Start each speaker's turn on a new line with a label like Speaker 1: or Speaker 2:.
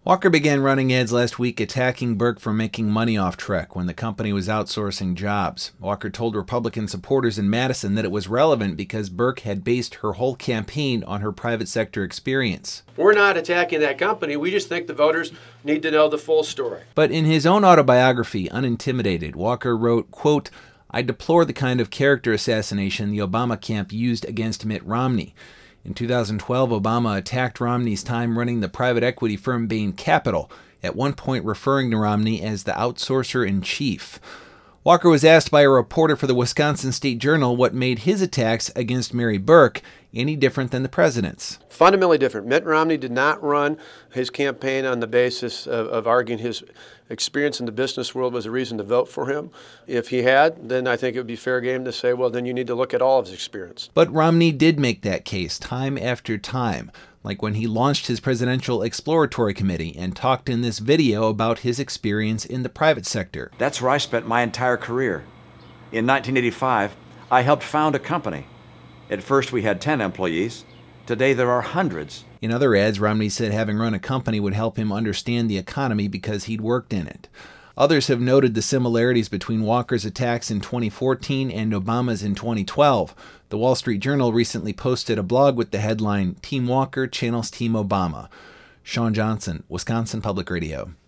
Speaker 1: Walker began running ads last week attacking Burke for making money off Trek when the company was outsourcing jobs. Walker told Republican supporters in Madison that it was relevant because Burke had based her whole campaign on her private sector experience.
Speaker 2: We're not attacking that company. We just think the voters need to know the full story.
Speaker 1: But in his own autobiography, Unintimidated, Walker wrote, quote, "I deplore the kind of character assassination the Obama camp used against Mitt Romney. In 2012, Obama attacked Romney's time running the private equity firm Bain Capital, at one point referring to Romney as the outsourcer-in-chief." Walker was asked by a reporter for the Wisconsin State Journal what made his attacks against Mary Burke any different than the president's.
Speaker 2: Fundamentally different. Mitt Romney did not run his campaign on the basis of arguing his experience in the business world was a reason to vote for him. If he had, then I think it would be fair game to say, well, then you need to look at all of his experience.
Speaker 1: But Romney did make that case time after time, like when he launched his Presidential Exploratory Committee and talked in this video about his experience in the private sector.
Speaker 3: That's where I spent my entire career. In 1985, I helped found a company. At first we had 10 employees. Today there are hundreds.
Speaker 1: In other ads, Romney said having run a company would help him understand the economy because he'd worked in it. Others have noted the similarities between Walker's attacks in 2014 and Obama's in 2012. The Wall Street Journal recently posted a blog with the headline, "Team Walker Channels Team Obama." Sean Johnson, Wisconsin Public Radio.